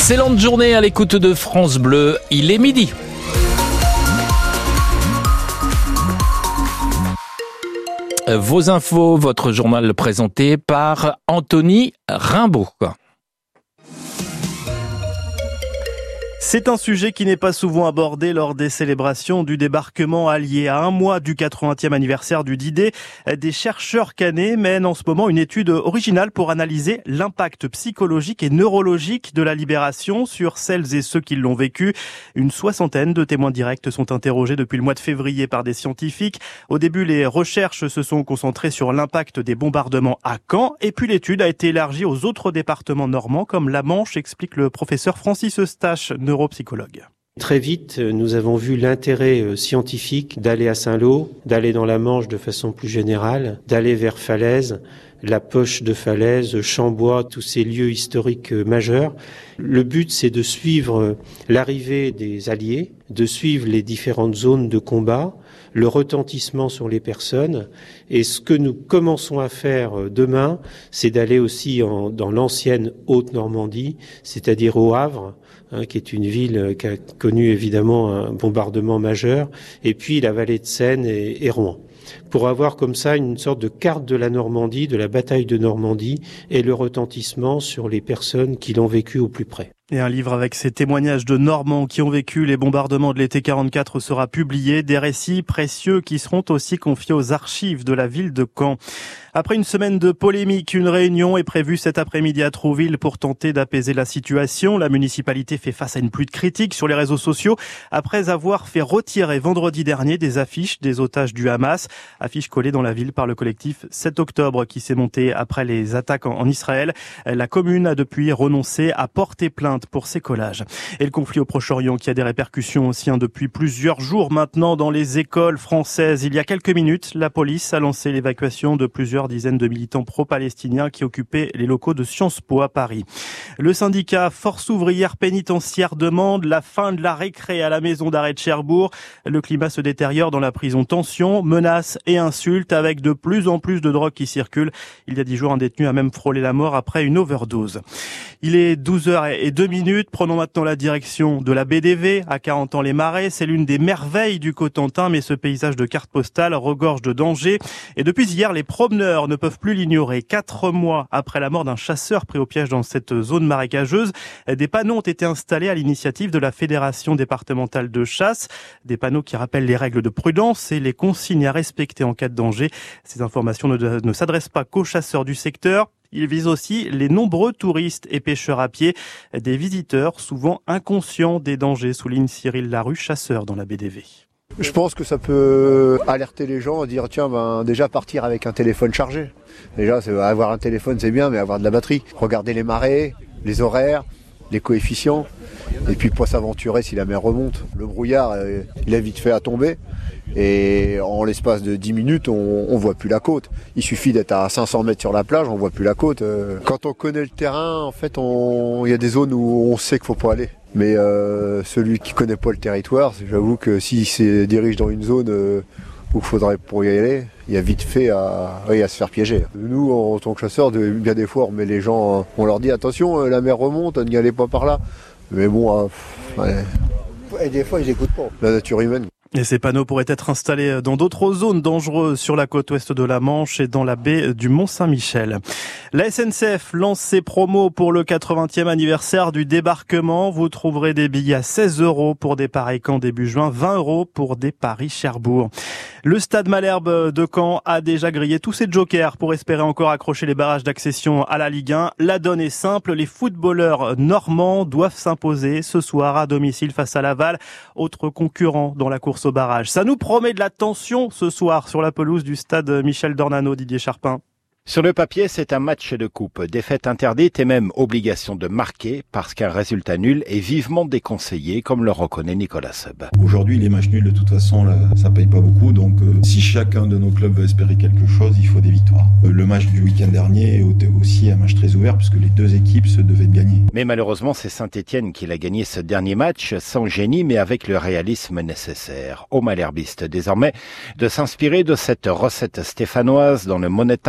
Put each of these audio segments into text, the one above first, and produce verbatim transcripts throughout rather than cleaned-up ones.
Excellente journée à l'écoute de France Bleu, il est midi. Vos infos, votre journal présenté par Anthony Rimbaud. C'est un sujet qui n'est pas souvent abordé lors des célébrations du débarquement allié. À un mois du quatre-vingtième anniversaire du D-Day, des chercheurs canadiens mènent en ce moment une étude originale pour analyser l'impact psychologique et neurologique de la libération sur celles et ceux qui l'ont vécu. Une soixantaine de témoins directs sont interrogés depuis le mois de février par des scientifiques. Au début, les recherches se sont concentrées sur l'impact des bombardements à Caen, et puis l'étude a été élargie aux autres départements normands comme la Manche, explique le professeur Francis Eustache, neuropsychologue. Très vite, nous avons vu l'intérêt scientifique d'aller à Saint-Lô, d'aller dans la Manche de façon plus générale, d'aller vers Falaise, la Poche de Falaise, Chambois, tous ces lieux historiques majeurs. Le but, c'est de suivre l'arrivée des Alliés, de suivre les différentes zones de combat, le retentissement sur les personnes. Et ce que nous commençons à faire demain, c'est d'aller aussi en, dans l'ancienne Haute-Normandie, c'est-à-dire au Havre, hein, qui est une ville qui a connu évidemment un bombardement majeur, et puis la vallée de Seine et, et Rouen, pour avoir comme ça une sorte de carte de la Normandie, de la bataille de Normandie, et le retentissement sur les personnes qui l'ont vécu au plus près. Et un livre avec ces témoignages de Normands qui ont vécu les bombardements de l'été quarante-quatre sera publié. Des récits précieux qui seront aussi confiés aux archives de la ville de Caen. Après une semaine de polémique, une réunion est prévue cet après-midi à Trouville pour tenter d'apaiser la situation. La municipalité fait face à une pluie de critiques sur les réseaux sociaux après avoir fait retirer vendredi dernier des affiches des otages du Hamas. Affiches collées dans la ville par le collectif sept octobre qui s'est monté après les attaques en Israël. La commune a depuis renoncé à porter plainte pour ces collages. Et le conflit au Proche-Orient qui a des répercussions aussi hein, depuis plusieurs jours maintenant dans les écoles françaises. Il y a quelques minutes, la police a lancé l'évacuation de plusieurs dizaines de militants pro-palestiniens qui occupaient les locaux de Sciences Po à Paris. Le syndicat Force ouvrière pénitentiaire demande la fin de la récré à la maison d'arrêt de Cherbourg. Le climat se détériore dans la prison. Tensions, menaces et insultes avec de plus en plus de drogue qui circulent. Il y a dix jours, un détenu a même frôlé la mort après une overdose. Il est douze heures deux minutes. Prenons maintenant la direction de la B D V à Carentan-les-Marais. C'est l'une des merveilles du Cotentin, mais ce paysage de carte postale regorge de dangers. Et depuis hier, les promeneurs ne peuvent plus l'ignorer. Quatre mois après la mort d'un chasseur pris au piège dans cette zone marécageuse, des panneaux ont été installés à l'initiative de la Fédération départementale de chasse. Des panneaux qui rappellent les règles de prudence et les consignes à respecter en cas de danger. Ces informations ne, ne s'adressent pas qu'aux chasseurs du secteur. Il vise aussi les nombreux touristes et pêcheurs à pied, des visiteurs souvent inconscients des dangers, souligne Cyril Larue, chasseur dans la B D V. Je pense que ça peut alerter les gens, dire tiens, ben, déjà partir avec un téléphone chargé. Déjà, avoir un téléphone c'est bien, mais avoir de la batterie. Regarder les marées, les horaires, les coefficients, et puis pas s'aventurer si la mer remonte. Le brouillard, il a vite fait à tomber. Et en l'espace de dix minutes, on, on voit plus la côte. Il suffit d'être à cinq cents mètres sur la plage, on voit plus la côte. Quand on connaît le terrain, en fait, on, il y a des zones où on sait qu'il faut pas aller. Mais euh, celui qui connaît pas le territoire, j'avoue que s'il se dirige dans une zone euh, où il faudrait pour y aller, il y a vite fait à, oui, à se faire piéger. Nous, en tant que chasseurs, de, bien des fois, on met les gens, on leur dit attention, la mer remonte, n'y allez pas par là. Mais bon, euh, ouais. Et des fois, ils n'écoutent pas. La nature humaine. Et ces panneaux pourraient être installés dans d'autres zones dangereuses sur la côte ouest de la Manche et dans la baie du Mont-Saint-Michel. La S N C F lance ses promos pour le quatre-vingtième anniversaire du débarquement. Vous trouverez des billets à seize euros pour des Paris-Caen début juin, vingt euros pour des Paris-Cherbourg. Le stade Malherbe de Caen a déjà grillé tous ses jokers pour espérer encore accrocher les barrages d'accession à la Ligue un. La donne est simple, les footballeurs normands doivent s'imposer ce soir à domicile face à Laval, autre concurrent dans la course au barrage. Ça nous promet de la tension ce soir sur la pelouse du stade Michel Dornano, Didier Charpin. Sur le papier, c'est un match de coupe. Défaite interdite et même obligation de marquer parce qu'un résultat nul est vivement déconseillé, comme le reconnaît Nicolas Seub. Aujourd'hui, les matchs nuls, de toute façon, là, ça paye pas beaucoup. Donc, euh, si chacun de nos clubs veut espérer quelque chose, il faut des victoires. Euh, le match du week-end dernier est aussi un match très ouvert puisque les deux équipes se devaient de gagner. Mais malheureusement, c'est Saint-Étienne qui l'a gagné ce dernier match, sans génie, mais avec le réalisme nécessaire. Aux Malherbistes, désormais, de s'inspirer de cette recette stéphanoise dans le Money Time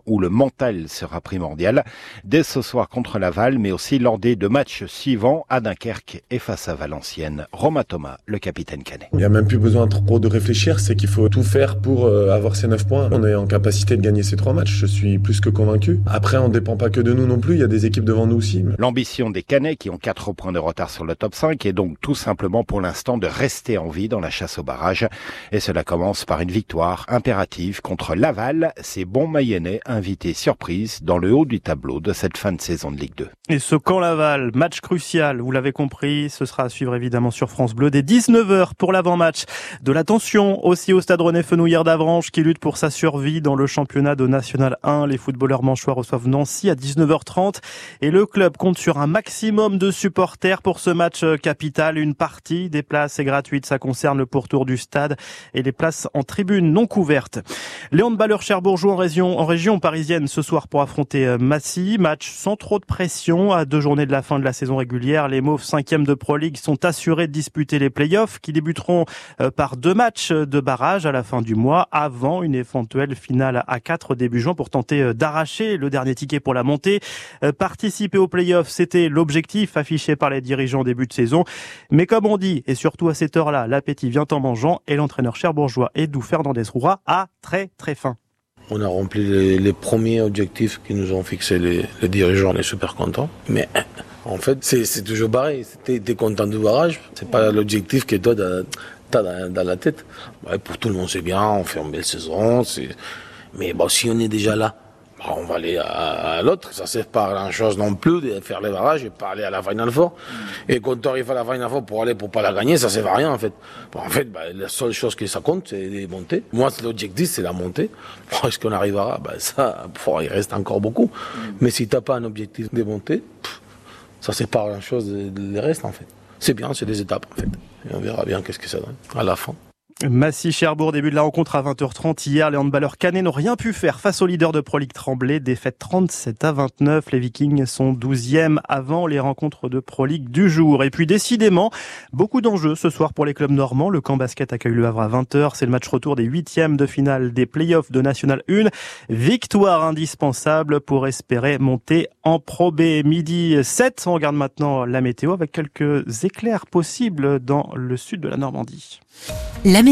où le mental sera primordial, dès ce soir contre Laval, mais aussi lors des deux matchs suivants à Dunkerque et face à Valenciennes. Romain Thomas, le capitaine canet. Il n'y a même plus besoin trop de réfléchir, c'est qu'il faut tout faire pour euh, avoir ces neuf points. On est en capacité de gagner ces trois matchs, je suis plus que convaincu. Après, on ne dépend pas que de nous non plus, il y a des équipes devant nous aussi. L'ambition des Canets, qui ont quatre points de retard sur le top cinq, est donc tout simplement pour l'instant de rester en vie dans la chasse au barrage. Et cela commence par une victoire impérative contre Laval, ces bons Mayennais invités surprise dans le haut du tableau de cette fin de saison de Ligue deux. Et ce Caen-Laval, match crucial, vous l'avez compris, ce sera à suivre évidemment sur France Bleu dès dix-neuf heures pour l'avant-match. De la tension aussi au Stade René Fenouillère d'Avranches qui lutte pour sa survie dans le championnat de National un. Les footballeurs manchois reçoivent Nancy à dix-neuf heures trente et le club compte sur un maximum de supporters pour ce match capital. Une partie des places est gratuite, ça concerne le pourtour du stade et les places en tribune non couvertes. Les handballeurs cherbourgeois en région, en région parisienne ce soir pour affronter Massy. Match sans trop de pression à deux journées de la fin de la saison régulière. Les Mauves cinquième de Pro League sont assurés de disputer les playoffs qui débuteront par deux matchs de barrage à la fin du mois avant une éventuelle finale à quatre début juin pour tenter d'arracher le dernier ticket pour la montée. Participer aux playoffs, c'était l'objectif affiché par les dirigeants au début de saison. Mais comme on dit, et surtout à cette heure-là, l'appétit vient en mangeant et l'entraîneur cherbourgeois Edou Fernandez-Roura a très très faim. On a rempli les, les premiers objectifs qui nous ont fixés les, les dirigeants, on est super contents. Mais en fait, c'est, c'est toujours pareil. T'es, t'es content du barrage, c'est pas l'objectif que toi t'as dans, dans la tête. Ouais, pour tout le monde c'est bien, on fait une belle saison. C'est... Mais bon, si on est déjà là, bah, on va aller à, à l'autre. Ça ne sert pas à grand chose non plus de faire les barrages et pas aller à la Final Four. Et quand on arrive à la Final Four pour aller pour pas la gagner, ça ne sert à rien en fait. Bon, en fait, bah, la seule chose que ça compte, c'est de monter. Moi, l'objectif, c'est la montée. Bon, est-ce qu'on arrivera? Bah, ça, il reste encore beaucoup. Mais si tu n'as pas un objectif de monter, pff, ça ne sert pas à grand chose de, de le reste en fait. C'est bien, c'est des étapes en fait. Et on verra bien qu'est-ce que ça donne à la fin. Massy-Cherbourg, début de la rencontre à vingt heures trente. Hier, les handballeurs canets n'ont rien pu faire face au leader de Pro League Tremblay. Défaite trente-sept à vingt-neuf. Les Vikings sont douzième avant les rencontres de Pro League du jour. Et puis, décidément, beaucoup d'enjeux ce soir pour les clubs normands. Le Caen Basket accueille le Havre à vingt heures. C'est le match retour des huitièmes de finale des playoffs de National un. Victoire indispensable pour espérer monter en Pro B. Midi sept. On regarde maintenant la météo avec quelques éclairs possibles dans le sud de la Normandie. La météo